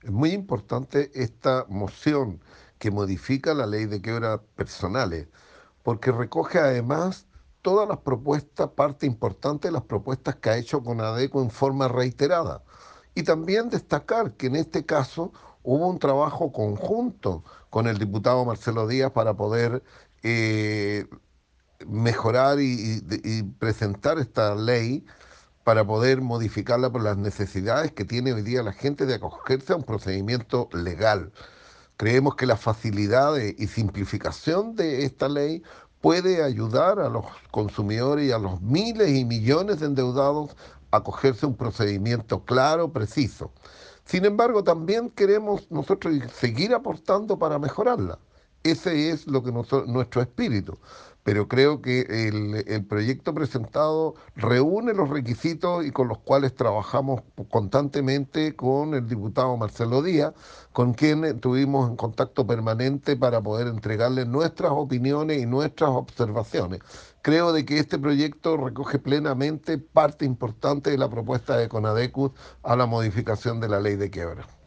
Es muy importante esta moción que modifica la ley de quiebras personales, porque recoge además todas las propuestas, parte importante de las propuestas que ha hecho Conadeco en forma reiterada. Y también destacar que en este caso hubo un trabajo conjunto con el diputado Marcelo Díaz para poder eh, mejorar y presentar esta ley para poder modificarla por las necesidades que tiene hoy día la gente de acogerse a un procedimiento legal. Creemos que la facilidad y simplificación de esta ley puede ayudar a los consumidores y a los miles y millones de endeudados a acogerse a un procedimiento claro, preciso. Sin embargo, también queremos nosotros seguir aportando para mejorarla. Ese es lo que nuestro espíritu. Pero creo que el proyecto presentado reúne los requisitos y con los cuales trabajamos constantemente con el diputado Marcelo Díaz, con quien tuvimos en contacto permanente para poder entregarle nuestras opiniones y nuestras observaciones. Creo de que este proyecto recoge plenamente parte importante de la propuesta de Conadecus a la modificación de la ley de quiebra.